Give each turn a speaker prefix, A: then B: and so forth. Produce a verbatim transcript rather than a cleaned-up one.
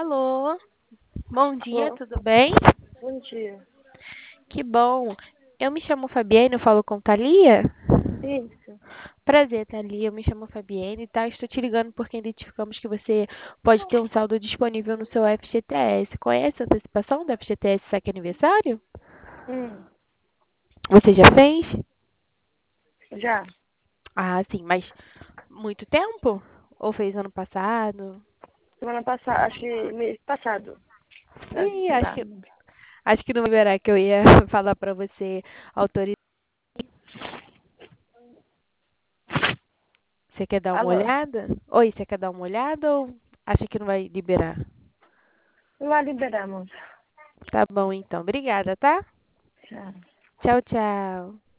A: Alô, bom dia,
B: Alô,
A: tudo bem?
B: bom dia.
A: Que bom. Eu me chamo Fabiane, eu falo com Thalia.
B: Isso.
A: Prazer, Thalia, eu me chamo Fabiane, tá? Estou te ligando porque identificamos que você pode ter um saldo disponível no seu F G T S. Conhece a antecipação do F G T S Saque Aniversário?
B: Hum,
A: Você já fez?
B: já.
A: Ah, sim, mas muito tempo? Ou fez ano passado?
B: Semana passada, acho que mês passado. Ah,
A: Ih,
B: sei
A: acho
B: lá.
A: que, acho que não vai liberar que eu ia falar pra você autorizar. Você quer dar uma
B: Alô,
A: olhada? Oi, você quer dar uma olhada ou acha que não vai liberar?
B: lá liberamos.
A: Tá bom, então. Obrigada, tá?
B: Já.
A: Tchau, tchau.